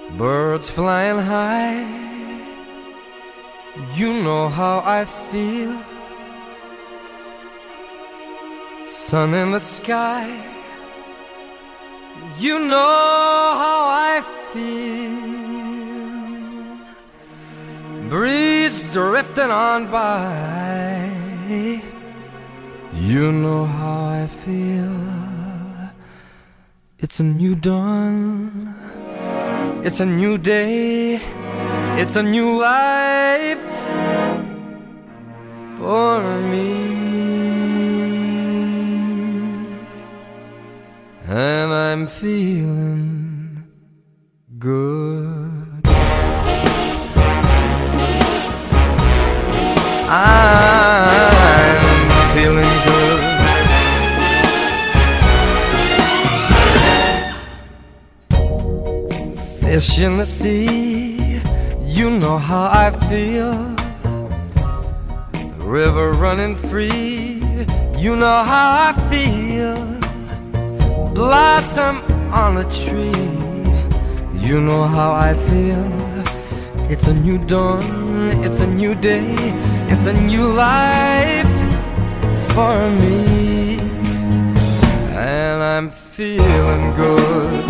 Birds flying high, you know how I feel. Sun in the sky, you know how I feel. Breeze drifting on by, you know how I feel. It's a new dawn, it's a new day, it's a new life for me. And I'm feeling good. I'm feeling good. Fish in the sea, you know how I feel. River running free, you know how I feel. Blossom on a tree, you know how I feel. It's a new dawn, it's a new day, it's a new life for me. And I'm feeling good.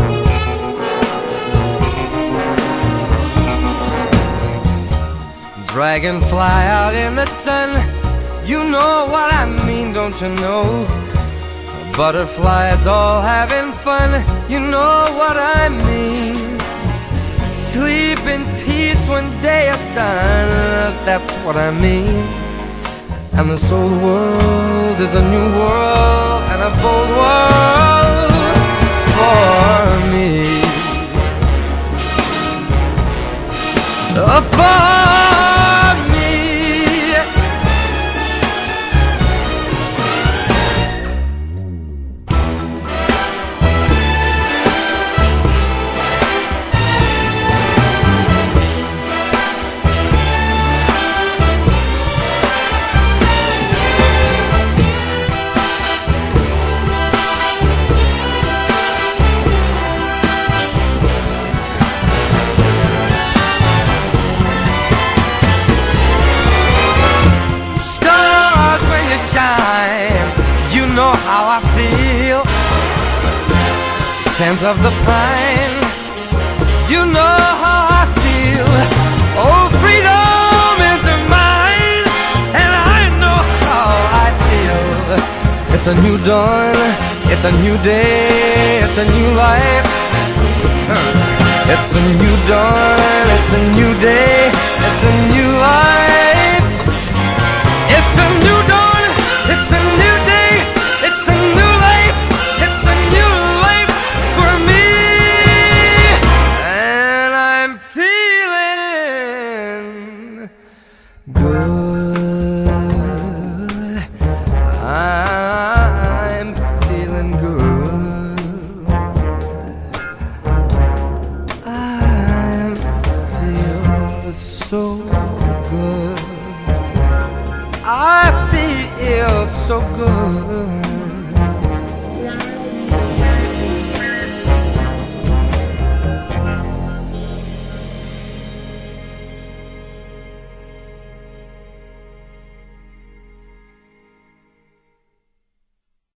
Dragonfly out in the sun, you know what I mean, don't you know? Butterflies all having fun, you know what I mean. Sleep in peace when day is done, that's what I mean. And this old world is a new world and a bold world for me. For you know how I feel. Scent of the pine, you know how I feel. Oh, freedom is mine, and I know how I feel. It's a new dawn, it's a new day, it's a new life. It's a new dawn, it's a new day, it's a new life. It's a new dawn, it's a new day, it's a new life, it's a new life for me. And I'm feeling good. I'm feeling good. I'm feeling so good. I feel so good.